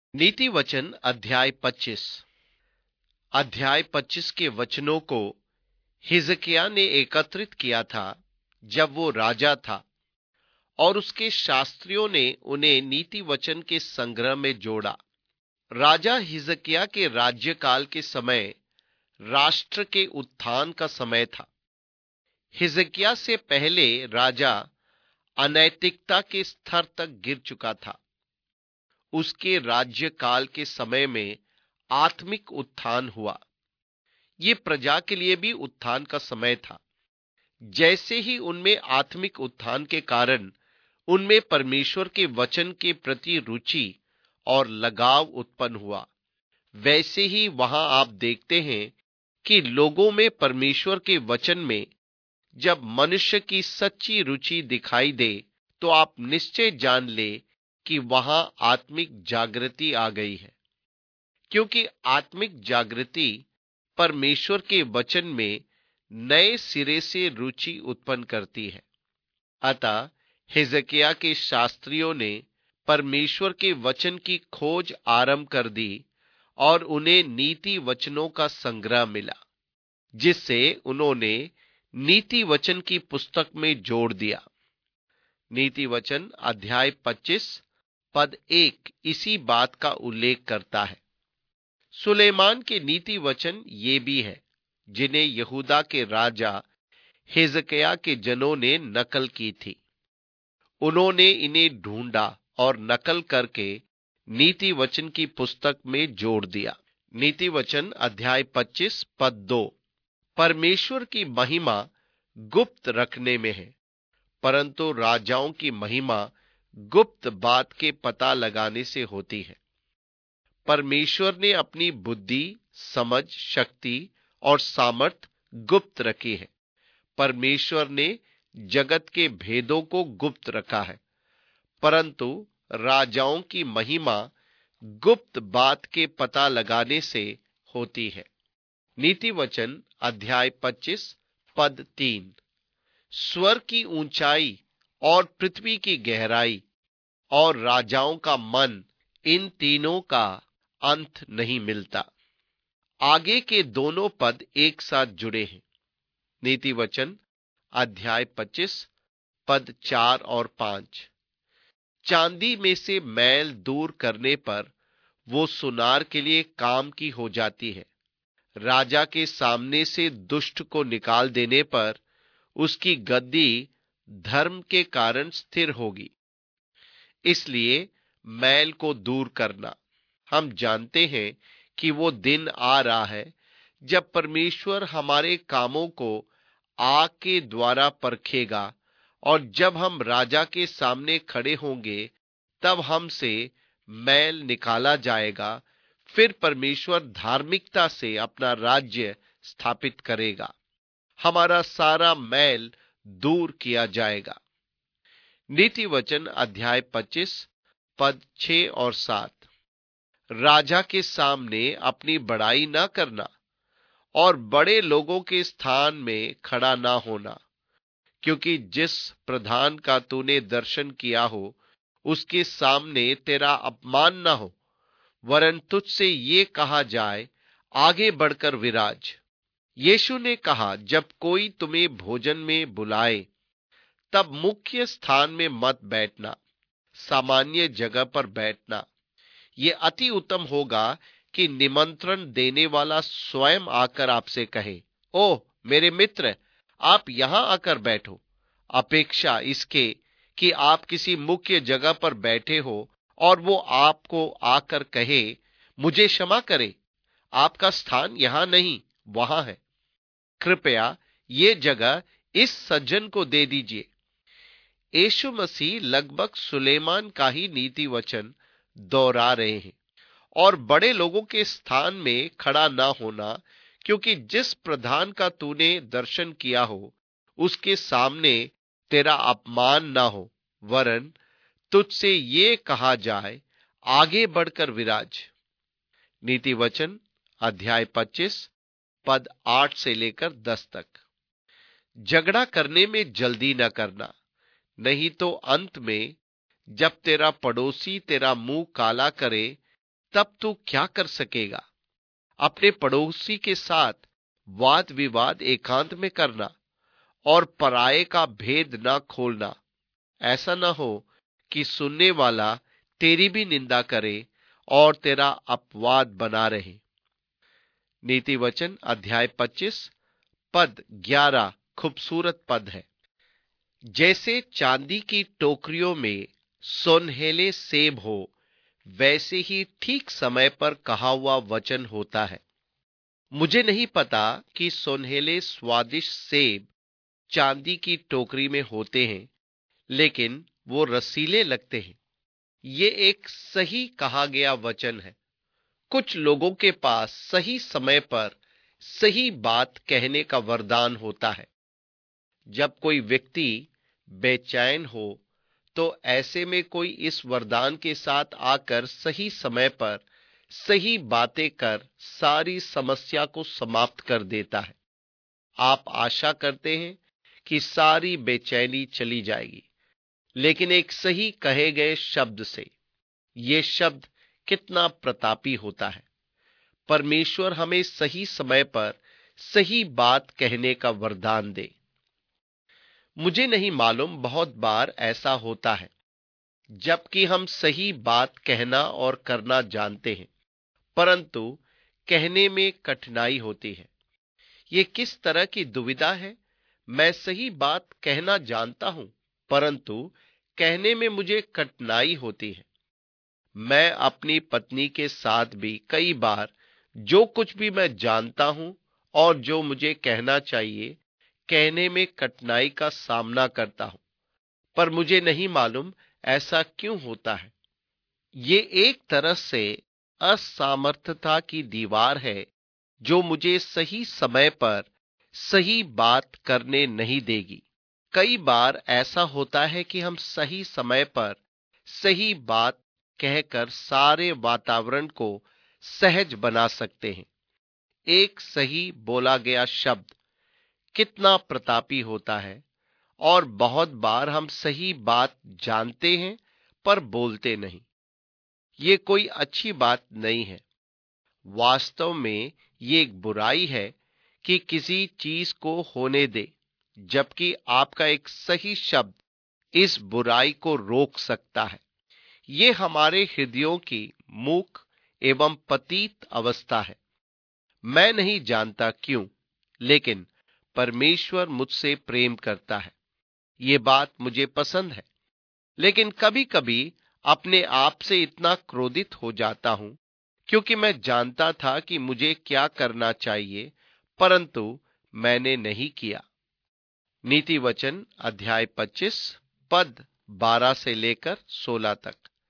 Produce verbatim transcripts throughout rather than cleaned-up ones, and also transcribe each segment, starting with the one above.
नीति वचन अध्याय पच्चीस। अध्याय पच्चीस के वचनों को हिजकिय्याह ने एकत्रित किया था जब वो राजा था, और उसके शास्त्रियों ने उन्हें नीति वचन के संग्रह में जोड़ा। राजा हिजकिय्याह के राज्यकाल के समय राष्ट्र के उत्थान का समय था। हिजकिय्याह से पहले राजा अनैतिकता के स्तर तक गिर चुका था। उसके राज्यकाल के समय में आत्मिक उत्थान हुआ। ये प्रजा के लिए भी उत्थान का समय था। जैसे ही उनमें आत्मिक उत्थान के कारण उनमें परमेश्वर के वचन के प्रति रुचि और लगाव उत्पन्न हुआ, वैसे ही वहां आप देखते हैं कि लोगों में परमेश्वर के वचन में जब मनुष्य की सच्ची रुचि दिखाई दे, तो आप निश्चय जान ले कि वहां आत्मिक जागृति आ गई है। क्योंकि आत्मिक जागृति परमेश्वर के वचन में नए सिरे से रुचि उत्पन्न करती है। अतः हिजकिय्याह के शास्त्रियों ने परमेश्वर के वचन की खोज आरंभ कर दी और उन्हें नीति वचनों का संग्रह मिला, जिससे उन्होंने नीति वचन की पुस्तक में जोड़ दिया। नीति वचन अध्याय पच्चीस पद एक इसी बात का उल्लेख करता है। सुलेमान के नीति वचन ये भी है, जिन्हें यहूदा के राजा हिजकिय्याह के जनों ने नकल की थी। उन्होंने इन्हें ढूंढा और नकल करके नीति वचन की पुस्तक में जोड़ दिया। नीति वचन अध्याय पच्चीस पद दो, परमेश्वर की महिमा गुप्त रखने में है, परंतु राजाओं की महिमा गुप्त बात के पता लगाने से होती है। परमेश्वर ने अपनी बुद्धि, समझ, शक्ति और सामर्थ गुप्त रखी है। परमेश्वर ने जगत के भेदों को गुप्त रखा है, परंतु राजाओं की महिमा गुप्त बात के पता लगाने से होती है। नीति वचन अध्याय पच्चीस पद तीन, स्वर की ऊंचाई और पृथ्वी की गहराई और राजाओं का मन, इन तीनों का अंत नहीं मिलता। आगे के दोनों पद एक साथ जुड़े हैं। नीति वचन अध्याय पच्चीस पद चार और पांच, चांदी में से मैल दूर करने पर वो सुनार के लिए काम की हो जाती है। राजा के सामने से दुष्ट को निकाल देने पर उसकी गद्दी धर्म के कारण स्थिर होगी। इसलिए मैल को दूर करना। हम जानते हैं कि वो दिन आ रहा है जब परमेश्वर हमारे कामों को आग के द्वारा परखेगा, और जब हम राजा के सामने खड़े होंगे तब हमसे मैल निकाला जाएगा। फिर परमेश्वर धार्मिकता से अपना राज्य स्थापित करेगा। हमारा सारा मैल दूर किया जाएगा। नीति वचन अध्याय पच्चीस पद छह और सात, राजा के सामने अपनी बड़ाई ना करना और बड़े लोगों के स्थान में खड़ा ना होना, क्योंकि जिस प्रधान का तूने दर्शन किया हो उसके सामने तेरा अपमान ना हो, वरन तुझसे ये कहा जाए, आगे बढ़कर विराज। यीशु ने कहा, जब कोई तुम्हें भोजन में बुलाए तब मुख्य स्थान में मत बैठना, सामान्य जगह पर बैठना। ये अति उत्तम होगा कि निमंत्रण देने वाला स्वयं आकर आपसे कहे, ओह मेरे मित्र, आप यहां आकर बैठो, अपेक्षा इसके कि आप किसी मुख्य जगह पर बैठे हो और वो आपको आकर कहे, मुझे क्षमा करे, आपका स्थान यहां नहीं वहां है, कृपया ये जगह इस सज्जन को दे दीजिए। यीशु मसीह लगभग सुलेमान का ही नीति वचन दोहरा रहे हैं। और बड़े लोगों के स्थान में खड़ा ना होना, क्योंकि जिस प्रधान का तूने दर्शन किया हो उसके सामने तेरा अपमान ना हो, वरन तुझसे ये कहा जाए, आगे बढ़कर विराज। नीति वचन अध्याय पच्चीस पद आठ से लेकर दस तक, झगड़ा करने में जल्दी न करना, नहीं तो अंत में जब तेरा पड़ोसी तेरा मुंह काला करे तब तू क्या कर सकेगा? अपने पड़ोसी के साथ वाद विवाद एकांत में करना और पराये का भेद न खोलना। ऐसा न हो कि सुनने वाला तेरी भी निंदा करे और तेरा अपवाद बना रहे। नीति वचन अध्याय पच्चीस पद ग्यारह खूबसूरत पद है। जैसे चांदी की टोकरियों में सोनहेले सेब हो, वैसे ही ठीक समय पर कहा हुआ वचन होता है। मुझे नहीं पता कि सोनहेले स्वादिष्ट सेब चांदी की टोकरी में होते हैं, लेकिन वो रसीले लगते हैं। ये एक सही कहा गया वचन है। कुछ लोगों के पास सही समय पर सही बात कहने का वरदान होता है। जब कोई व्यक्ति बेचैन हो, तो ऐसे में कोई इस वरदान के साथ आकर सही समय पर सही बातें कर सारी समस्या को समाप्त कर देता है। आप आशा करते हैं कि सारी बेचैनी चली जाएगी, लेकिन एक सही कहे गए शब्द से। ये शब्द कितना प्रतापी होता है। परमेश्वर हमें सही समय पर सही बात कहने का वरदान दे। मुझे नहीं मालूम, बहुत बार ऐसा होता है जबकि हम सही बात कहना और करना जानते हैं, परंतु कहने में कठिनाई होती है। ये किस तरह की दुविधा है? मैं सही बात कहना जानता हूं, परंतु कहने में मुझे कठिनाई होती है। मैं अपनी पत्नी के साथ भी कई बार जो कुछ भी मैं जानता हूं और जो मुझे कहना चाहिए, कहने में कठिनाई का सामना करता हूं, पर मुझे नहीं मालूम ऐसा क्यों होता है। ये एक तरह से असामर्थ्यता की दीवार है जो मुझे सही समय पर सही बात करने नहीं देगी। कई बार ऐसा होता है कि हम सही समय पर सही बात कहकर सारे वातावरण को सहज बना सकते हैं। एक सही बोला गया शब्द कितना प्रतापी होता है, और बहुत बार हम सही बात जानते हैं पर बोलते नहीं। ये कोई अच्छी बात नहीं है। वास्तव में ये एक बुराई है कि किसी चीज को होने दे, जबकि आपका एक सही शब्द इस बुराई को रोक सकता है। ये हमारे हृदयों की मूक एवं पतित अवस्था है। मैं नहीं जानता क्यों, लेकिन परमेश्वर मुझसे प्रेम करता है। ये बात मुझे पसंद है, लेकिन कभी कभी अपने आप से इतना क्रोधित हो जाता हूं, क्योंकि मैं जानता था कि मुझे क्या करना चाहिए, परंतु मैंने नहीं किया। नीति वचन अध्याय पच्चीस पद बारह से लेकर सोलह तक।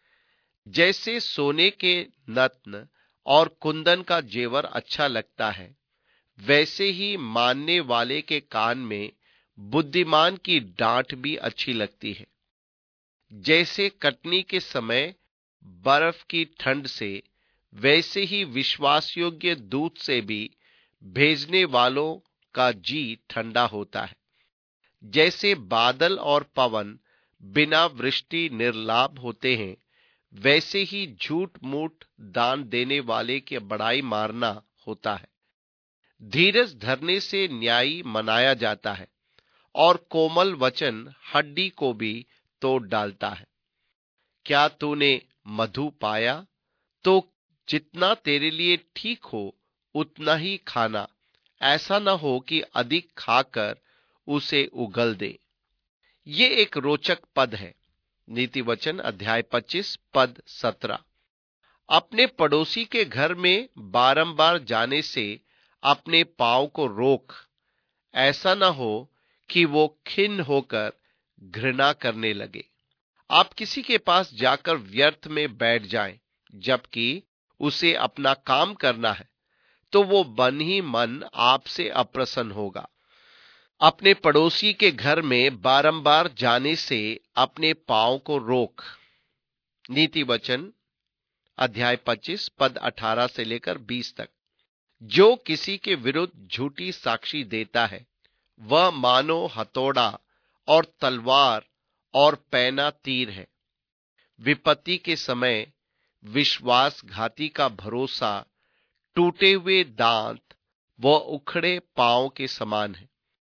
जैसे सोने के नत्न और कुंदन का जेवर अच्छा लगता है, वैसे ही मानने वाले के कान में बुद्धिमान की डांट भी अच्छी लगती है। जैसे कटनी के समय बर्फ की ठंड से, वैसे ही विश्वास योग्य दूत से भी भेजने वालों का जी ठंडा होता है। जैसे बादल और पवन बिना वृष्टि निर्लाभ होते हैं, वैसे ही झूठ मूठ दान देने वाले की बड़ाई मारना होता है। धीरज धरने से न्यायी मनाया जाता है, और कोमल वचन हड्डी को भी तोड़ डालता है। क्या तूने मधु पाया? तो जितना तेरे लिए ठीक हो उतना ही खाना, ऐसा न हो कि अधिक खाकर उसे उगल दे। ये एक रोचक पद है। नीति वचन अध्याय पच्चीस पद सत्रह। अपने पड़ोसी के घर में बारंबार जाने से अपने पांव को रोक, ऐसा न हो कि वो खिन्न होकर घृणा करने लगे। आप किसी के पास जाकर व्यर्थ में बैठ जाएं, जबकि उसे अपना काम करना है, तो वो मन ही मन आपसे अप्रसन्न होगा। अपने पड़ोसी के घर में बारंबार जाने से अपने पांव को रोक। नीति वचन अध्याय पच्चीस पद अठारह से लेकर बीस तक। जो किसी के विरुद्ध झूठी साक्षी देता है, वह मानो हथौड़ा और तलवार और पैना तीर है। विपत्ति के समय विश्वासघाती का भरोसा टूटे हुए दांत व उखड़े पांव के समान है।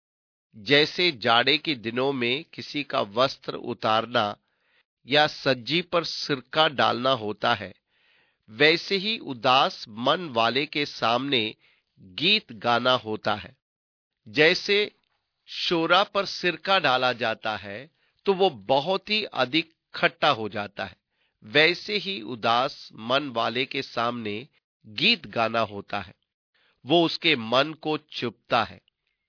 जैसे जाड़े के दिनों में किसी का वस्त्र उतारना या सज्जी पर सिरका डालना होता है, वैसे ही उदास मन वाले के सामने गीत गाना होता है। जैसे शोरा पर सिरका डाला जाता है तो वो बहुत ही अधिक खट्टा हो जाता है, वैसे ही उदास मन वाले के सामने गीत गाना होता है, वो उसके मन को चुभता है।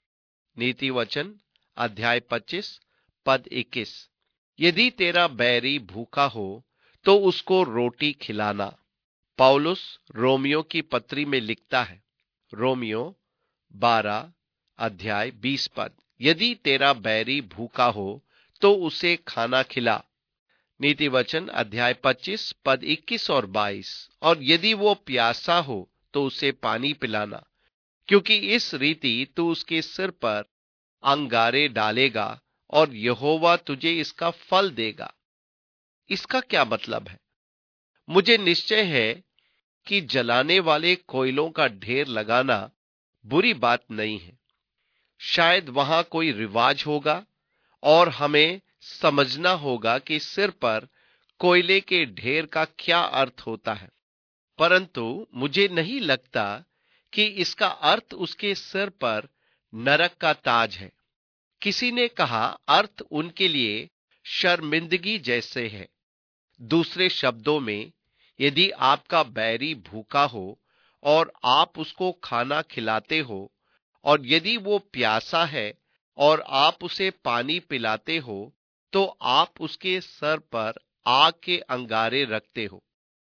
नीति वचन अध्याय पच्चीस पद इक्कीस। यदि तेरा बैरी भूखा हो तो उसको रोटी खिलाना। पौलुस रोमियो की पत्री में लिखता है, रोमियो बारह अध्याय बीस पद, यदि तेरा बैरी भूखा हो तो उसे खाना खिला। नीति वचन अध्याय पच्चीस पद इक्कीस और बाईस, और यदि वो प्यासा हो तो उसे पानी पिलाना, क्योंकि इस रीति तू उसके सिर पर अंगारे डालेगा और यहोवा तुझे इसका फल देगा। इसका क्या मतलब है? मुझे निश्चय है कि जलाने वाले कोयलों का ढेर लगाना बुरी बात नहीं है। शायद वहां कोई रिवाज होगा और हमें समझना होगा कि सिर पर कोयले के ढेर का क्या अर्थ होता है, परंतु मुझे नहीं लगता कि इसका अर्थ उसके सिर पर नरक का ताज है। किसी ने कहा अर्थ उनके लिए शर्मिंदगी जैसे है। दूसरे शब्दों में, यदि आपका बैरी भूखा हो और आप उसको खाना खिलाते हो, और यदि वो प्यासा है और आप उसे पानी पिलाते हो, तो आप उसके सर पर आग के अंगारे रखते हो।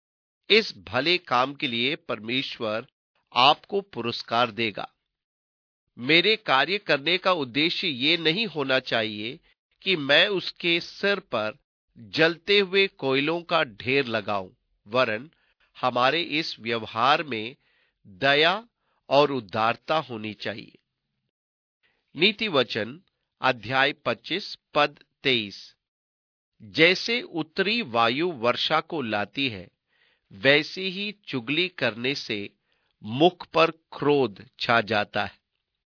इस भले काम के लिए परमेश्वर आपको पुरस्कार देगा। मेरे कार्य करने का उद्देश्य ये नहीं होना चाहिए कि मैं उसके सिर पर जलते हुए कोयलों का ढेर लगाऊं, वरन हमारे इस व्यवहार में दया और उदारता होनी चाहिए। नीति वचन अध्याय पच्चीस पद तेईस। जैसे उत्तरी वायु वर्षा को लाती है, वैसे ही चुगली करने से मुख पर क्रोध छा जाता है।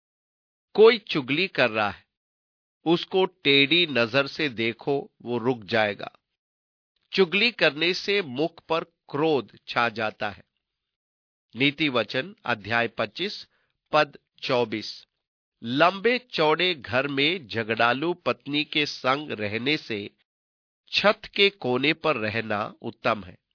कोई चुगली कर रहा है, उसको टेढ़ी नजर से देखो, वो रुक जाएगा। चुगली करने से मुख पर क्रोध छा जाता है। नीति वचन अध्याय पच्चीस पद चौबीस। लंबे चौड़े घर में झगड़ालू पत्नी के संग रहने से छत के कोने पर रहना उत्तम है।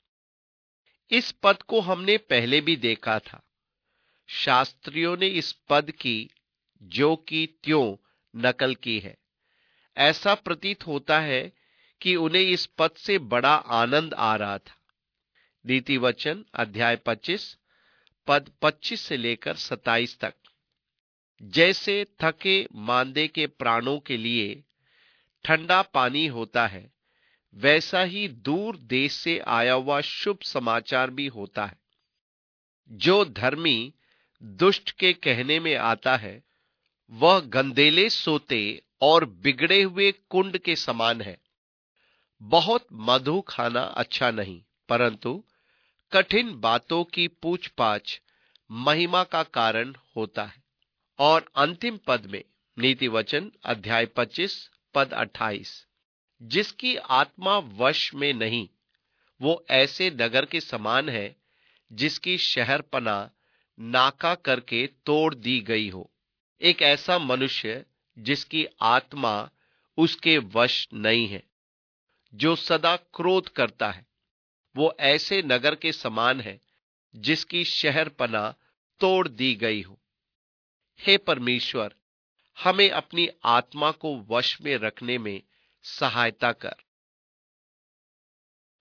इस पद को हमने पहले भी देखा था। शास्त्रियों ने इस पद की जो की त्यों नकल की है। ऐसा प्रतीत होता है कि उन्हें इस पद से बड़ा आनंद आ रहा था। नीति वचन अध्याय पच्चीस पद पच्चीस से लेकर सत्ताईस तक। जैसे थके मांदे के प्राणों के लिए ठंडा पानी होता है, वैसा ही दूर देश से आया हुआ शुभ समाचार भी होता है। जो धर्मी दुष्ट के कहने में आता है, वह गंदेले सोते और बिगड़े हुए कुंड के समान है। बहुत मधु खाना अच्छा नहीं, परंतु कठिन बातों की पूछपाछ महिमा का कारण होता है। और अंतिम पद में नीति वचन अध्याय पच्चीस पद अट्ठाईस। जिसकी आत्मा वश में नहीं, वो ऐसे नगर के समान है जिसकी शहरपना नाका करके तोड़ दी गई हो। एक ऐसा मनुष्य जिसकी आत्मा उसके वश नहीं है, जो सदा क्रोध करता है, वो ऐसे नगर के समान है जिसकी शहरपना तोड़ दी गई हो। हे परमेश्वर, हमें अपनी आत्मा को वश में रखने में सहायता कर।